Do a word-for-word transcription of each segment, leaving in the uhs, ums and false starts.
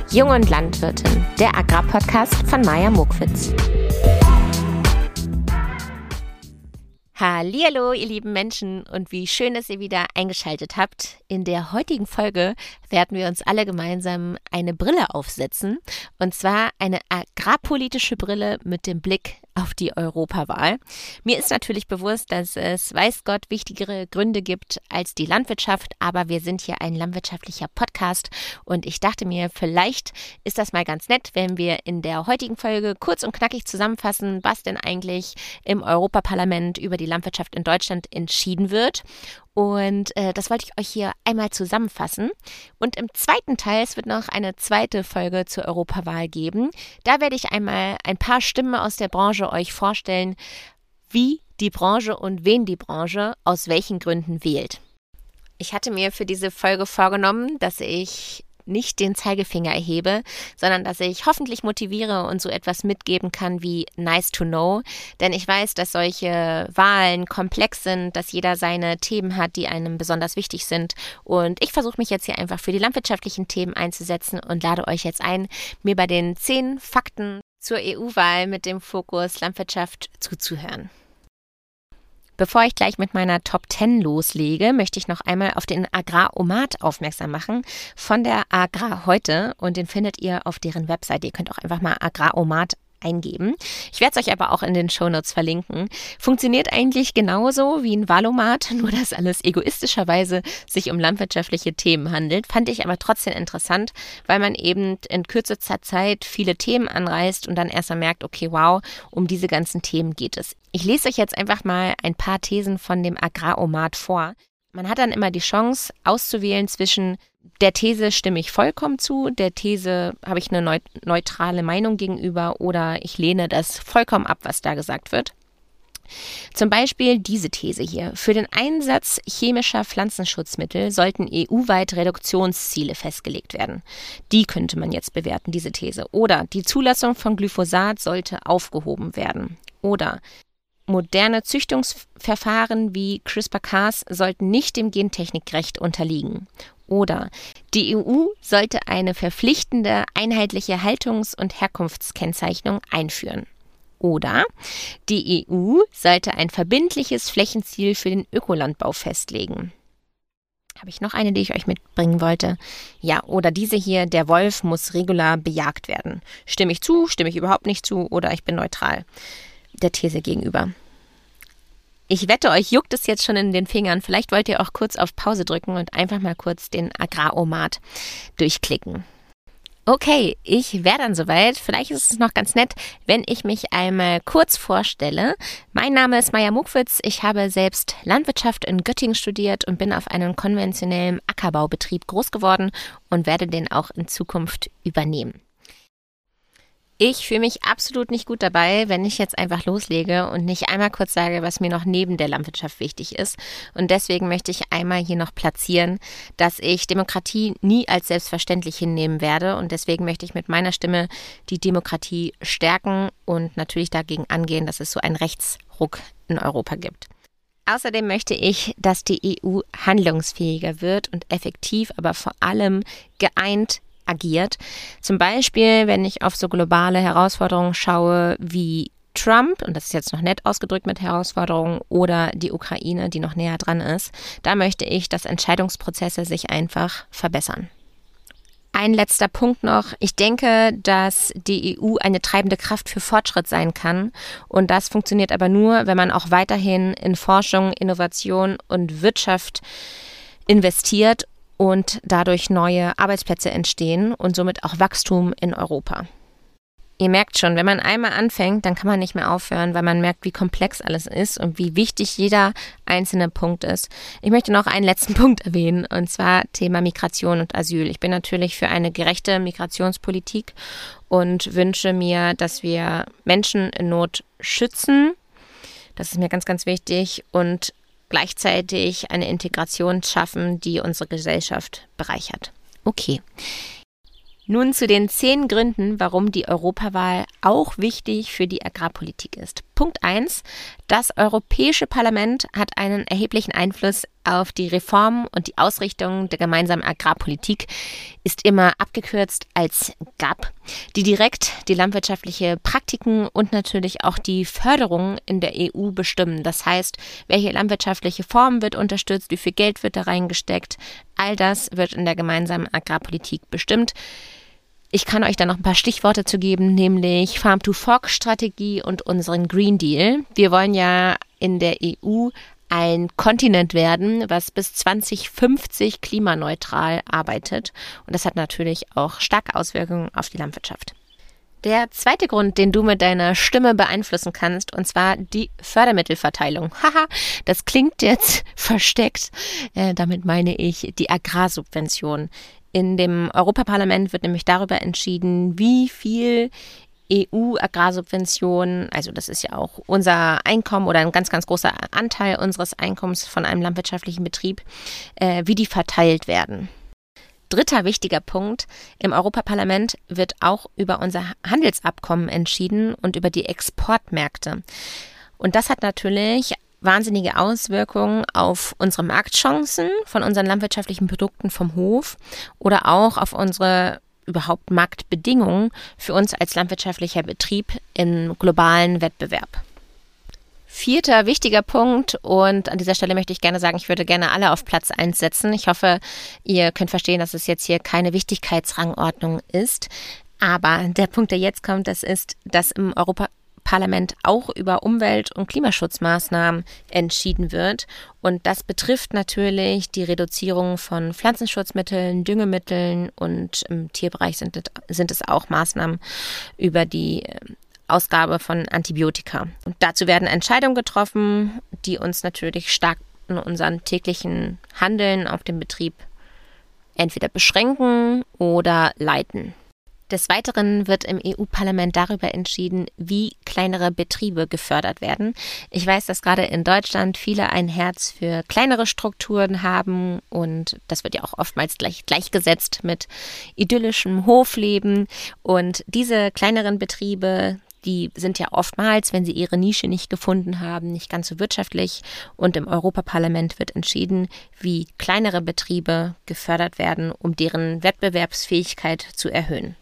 Jung und Landwirtin, der Agrarpodcast von Maja Mokwitz. Hallihallo, ihr lieben Menschen, und wie schön, dass ihr wieder eingeschaltet habt. In der heutigen Folge werden wir uns alle gemeinsam eine Brille aufsetzen, und zwar eine agrarpolitische Brille mit dem Blick auf die Europawahl. Mir ist natürlich bewusst, dass es, weiß Gott, wichtigere Gründe gibt als die Landwirtschaft, aber wir sind hier ein landwirtschaftlicher Podcast und ich dachte mir, vielleicht ist das mal ganz nett, wenn wir in der heutigen Folge kurz und knackig zusammenfassen, was denn eigentlich im Europaparlament über die Landwirtschaft in Deutschland entschieden wird. Und äh, das wollte ich euch hier einmal zusammenfassen. Und im zweiten Teil, es wird noch eine zweite Folge zur Europawahl geben. Da werde ich einmal ein paar Stimmen aus der Branche euch vorstellen, wie die Branche und wen die Branche aus welchen Gründen wählt. Ich hatte mir für diese Folge vorgenommen, dass ich nicht den Zeigefinger erhebe, sondern dass ich hoffentlich motiviere und so etwas mitgeben kann wie nice to know, denn ich weiß, dass solche Wahlen komplex sind, dass jeder seine Themen hat, die einem besonders wichtig sind, und ich versuche mich jetzt hier einfach für die landwirtschaftlichen Themen einzusetzen und lade euch jetzt ein, mir bei den zehn Fakten zur E U-Wahl mit dem Fokus Landwirtschaft zuzuhören. Bevor ich gleich mit meiner Top zehn loslege, möchte ich noch einmal auf den Agraromat aufmerksam machen von der Agrar heute, und den findet ihr auf deren Webseite. Ihr könnt auch einfach mal Agraromat eingeben. Ich werde es euch aber auch in den Shownotes verlinken. Funktioniert eigentlich genauso wie ein Wahlomat, nur dass alles egoistischerweise sich um landwirtschaftliche Themen handelt. Fand ich aber trotzdem interessant, weil man eben in kürzester Zeit viele Themen anreißt und dann erst mal merkt, okay, wow, um diese ganzen Themen geht es. Ich lese euch jetzt einfach mal ein paar Thesen von dem Agraromat vor. Man hat dann immer die Chance auszuwählen zwischen der These stimme ich vollkommen zu, der These habe ich eine neutrale Meinung gegenüber, oder ich lehne das vollkommen ab, was da gesagt wird. Zum Beispiel diese These hier. Für den Einsatz chemischer Pflanzenschutzmittel sollten E U-weit Reduktionsziele festgelegt werden. Die könnte man jetzt bewerten, diese These. Oder die Zulassung von Glyphosat sollte aufgehoben werden. Oder moderne Züchtungsverfahren wie CRISPR-Cas sollten nicht dem Gentechnikrecht unterliegen. Oder die E U sollte eine verpflichtende einheitliche Haltungs- und Herkunftskennzeichnung einführen. Oder die E U sollte ein verbindliches Flächenziel für den Ökolandbau festlegen. Habe ich noch eine, die ich euch mitbringen wollte? Ja, oder diese hier, der Wolf muss regular bejagt werden. Stimme ich zu, stimme ich überhaupt nicht zu, oder ich bin neutral der These gegenüber. Ich wette, euch juckt es jetzt schon in den Fingern. Vielleicht wollt ihr auch kurz auf Pause drücken und einfach mal kurz den Agraromat durchklicken. Okay, ich wäre dann soweit. Vielleicht ist es noch ganz nett, wenn ich mich einmal kurz vorstelle. Mein Name ist Maja Mokwitz. Ich habe selbst Landwirtschaft in Göttingen studiert und bin auf einem konventionellen Ackerbaubetrieb groß geworden und werde den auch in Zukunft übernehmen. Ich fühle mich absolut nicht gut dabei, wenn ich jetzt einfach loslege und nicht einmal kurz sage, was mir noch neben der Landwirtschaft wichtig ist. Und deswegen möchte ich einmal hier noch platzieren, dass ich Demokratie nie als selbstverständlich hinnehmen werde. Und deswegen möchte ich mit meiner Stimme die Demokratie stärken und natürlich dagegen angehen, dass es so einen Rechtsruck in Europa gibt. Außerdem möchte ich, dass die E U handlungsfähiger wird und effektiv, aber vor allem geeint agiert. Zum Beispiel, wenn ich auf so globale Herausforderungen schaue wie Trump, und das ist jetzt noch nett ausgedrückt mit Herausforderungen, oder die Ukraine, die noch näher dran ist, da möchte ich, dass Entscheidungsprozesse sich einfach verbessern. Ein letzter Punkt noch. Ich denke, dass die E U eine treibende Kraft für Fortschritt sein kann, und das funktioniert aber nur, wenn man auch weiterhin in Forschung, Innovation und Wirtschaft investiert und dadurch neue Arbeitsplätze entstehen und somit auch Wachstum in Europa. Ihr merkt schon, wenn man einmal anfängt, dann kann man nicht mehr aufhören, weil man merkt, wie komplex alles ist und wie wichtig jeder einzelne Punkt ist. Ich möchte noch einen letzten Punkt erwähnen, und zwar Thema Migration und Asyl. Ich bin natürlich für eine gerechte Migrationspolitik und wünsche mir, dass wir Menschen in Not schützen. Das ist mir ganz, ganz wichtig, und gleichzeitig eine Integration schaffen, die unsere Gesellschaft bereichert. Okay. Nun zu den zehn Gründen, warum die Europawahl auch wichtig für die Agrarpolitik ist. Punkt eins. Das Europäische Parlament hat einen erheblichen Einfluss auf die Reform und die Ausrichtung der gemeinsamen Agrarpolitik, ist immer abgekürzt als G A P, die direkt die landwirtschaftliche Praktiken und natürlich auch die Förderung in der E U bestimmen. Das heißt, welche landwirtschaftliche Form wird unterstützt, wie viel Geld wird da reingesteckt, all das wird in der gemeinsamen Agrarpolitik bestimmt. Ich kann euch da noch ein paar Stichworte zu geben, nämlich Farm-to-Fork-Strategie und unseren Green Deal. Wir wollen ja in der E U ein Kontinent werden, was bis zwanzig fünfzig klimaneutral arbeitet. Und das hat natürlich auch starke Auswirkungen auf die Landwirtschaft. Der zweite Grund, den du mit deiner Stimme beeinflussen kannst, und zwar die Fördermittelverteilung. Haha, das klingt jetzt versteckt. Äh, damit meine ich die Agrarsubvention. In dem Europaparlament wird nämlich darüber entschieden, wie viel E U-Agrarsubventionen, also das ist ja auch unser Einkommen oder ein ganz, ganz großer Anteil unseres Einkommens von einem landwirtschaftlichen Betrieb, äh, wie die verteilt werden. Dritter wichtiger Punkt, im Europaparlament wird auch über unser Handelsabkommen entschieden und über die Exportmärkte. Und das hat natürlich wahnsinnige Auswirkungen auf unsere Marktchancen von unseren landwirtschaftlichen Produkten vom Hof oder auch auf unsere überhaupt Marktbedingungen für uns als landwirtschaftlicher Betrieb im globalen Wettbewerb. Vierter wichtiger Punkt, und an dieser Stelle möchte ich gerne sagen, ich würde gerne alle auf Platz eins setzen. Ich hoffe, ihr könnt verstehen, dass es jetzt hier keine Wichtigkeitsrangordnung ist. Aber der Punkt, der jetzt kommt, das ist, dass im Europaparlament auch über Umwelt- und Klimaschutzmaßnahmen entschieden wird. Und das betrifft natürlich die Reduzierung von Pflanzenschutzmitteln, Düngemitteln und im Tierbereich sind es, sind es auch Maßnahmen über die Ausgabe von Antibiotika. Und dazu werden Entscheidungen getroffen, die uns natürlich stark in unserem täglichen Handeln auf dem Betrieb entweder beschränken oder leiten. Des Weiteren wird im E U-Parlament darüber entschieden, wie kleinere Betriebe gefördert werden. Ich weiß, dass gerade in Deutschland viele ein Herz für kleinere Strukturen haben und das wird ja auch oftmals gleich, gleichgesetzt mit idyllischem Hofleben. Und diese kleineren Betriebe, die sind ja oftmals, wenn sie ihre Nische nicht gefunden haben, nicht ganz so wirtschaftlich. Und im Europaparlament wird entschieden, wie kleinere Betriebe gefördert werden, um deren Wettbewerbsfähigkeit zu erhöhen.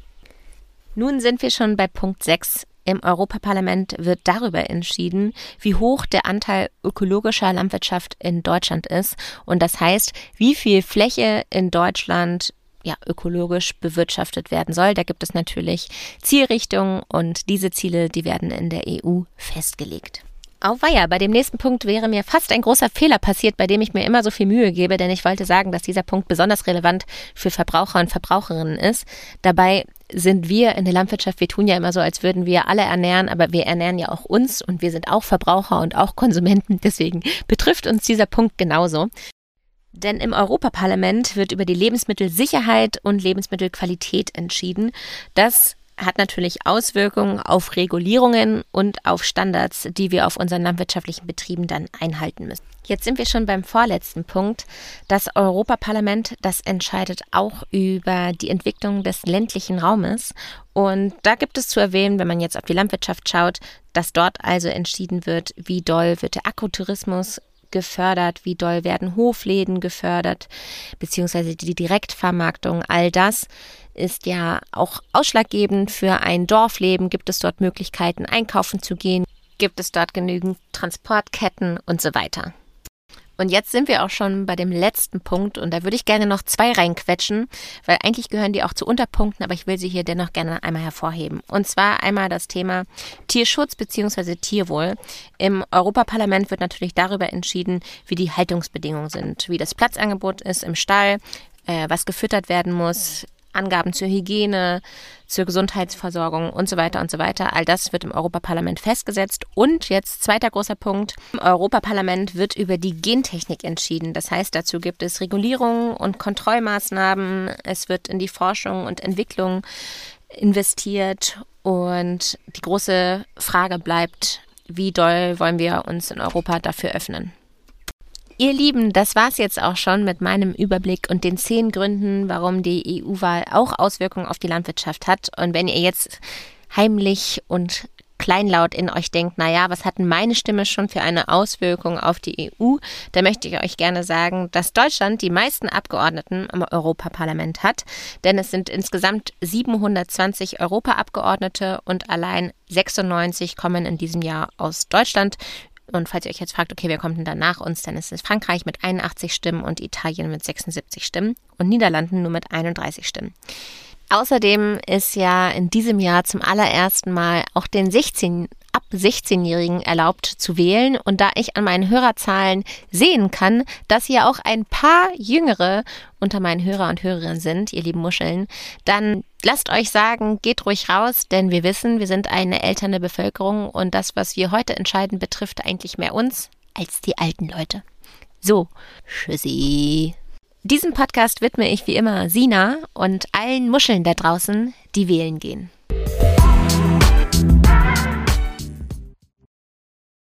Nun sind wir schon bei Punkt sechs. Im Europaparlament wird darüber entschieden, wie hoch der Anteil ökologischer Landwirtschaft in Deutschland ist. Und das heißt, wie viel Fläche in Deutschland ja, ökologisch bewirtschaftet werden soll. Da gibt es natürlich Zielrichtungen und diese Ziele, die werden in der E U festgelegt. Auweia, bei dem nächsten Punkt wäre mir fast ein großer Fehler passiert, bei dem ich mir immer so viel Mühe gebe, denn ich wollte sagen, dass dieser Punkt besonders relevant für Verbraucher und Verbraucherinnen ist. Dabei sind wir in der Landwirtschaft, wir tun ja immer so, als würden wir alle ernähren, aber wir ernähren ja auch uns und wir sind auch Verbraucher und auch Konsumenten, deswegen betrifft uns dieser Punkt genauso. Denn im Europaparlament wird über die Lebensmittelsicherheit und Lebensmittelqualität entschieden. Das hat natürlich Auswirkungen auf Regulierungen und auf Standards, die wir auf unseren landwirtschaftlichen Betrieben dann einhalten müssen. Jetzt sind wir schon beim vorletzten Punkt. Das Europaparlament, das entscheidet auch über die Entwicklung des ländlichen Raumes. Und da gibt es zu erwähnen, wenn man jetzt auf die Landwirtschaft schaut, dass dort also entschieden wird, wie doll wird der Agrotourismus gefördert, wie doll werden Hofläden gefördert, beziehungsweise die Direktvermarktung, all das ist ja auch ausschlaggebend für ein Dorfleben. Gibt es dort Möglichkeiten, einkaufen zu gehen? Gibt es dort genügend Transportketten und so weiter? Und jetzt sind wir auch schon bei dem letzten Punkt und da würde ich gerne noch zwei reinquetschen, weil eigentlich gehören die auch zu Unterpunkten, aber ich will sie hier dennoch gerne einmal hervorheben. Und zwar einmal das Thema Tierschutz bzw. Tierwohl. Im Europaparlament wird natürlich darüber entschieden, wie die Haltungsbedingungen sind, wie das Platzangebot ist im Stall, äh, was gefüttert werden muss, Angaben zur Hygiene, zur Gesundheitsversorgung und so weiter und so weiter. All das wird im Europaparlament festgesetzt. Und jetzt zweiter großer Punkt. Im Europaparlament wird über die Gentechnik entschieden. Das heißt, dazu gibt es Regulierungen und Kontrollmaßnahmen. Es wird in die Forschung und Entwicklung investiert. Und die große Frage bleibt, wie doll wollen wir uns in Europa dafür öffnen? Ihr Lieben, das war's jetzt auch schon mit meinem Überblick und den zehn Gründen, warum die E U-Wahl auch Auswirkungen auf die Landwirtschaft hat. Und wenn ihr jetzt heimlich und kleinlaut in euch denkt, naja, was hat denn meine Stimme schon für eine Auswirkung auf die E U? Da möchte ich euch gerne sagen, dass Deutschland die meisten Abgeordneten im Europaparlament hat, denn es sind insgesamt siebenhundertzwanzig Europaabgeordnete und allein sechsundneunzig kommen in diesem Jahr aus Deutschland. Und falls ihr euch jetzt fragt, okay, wer kommt denn da nach uns, dann ist es Frankreich mit einundachtzig Stimmen und Italien mit sechsundsiebzig Stimmen und Niederlanden nur mit einunddreißig Stimmen. Außerdem ist ja in diesem Jahr zum allerersten Mal auch den sechzehn, ab sechzehnjährigen erlaubt zu wählen. Und da ich an meinen Hörerzahlen sehen kann, dass hier auch ein paar Jüngere unter meinen Hörer und Hörerinnen sind, ihr lieben Muscheln, dann lasst euch sagen, geht ruhig raus, denn wir wissen, wir sind eine elternde Bevölkerung und das, was wir heute entscheiden, betrifft eigentlich mehr uns als die alten Leute. So, tschüssi. Diesen Podcast widme ich wie immer Sina und allen Muscheln da draußen, die wählen gehen.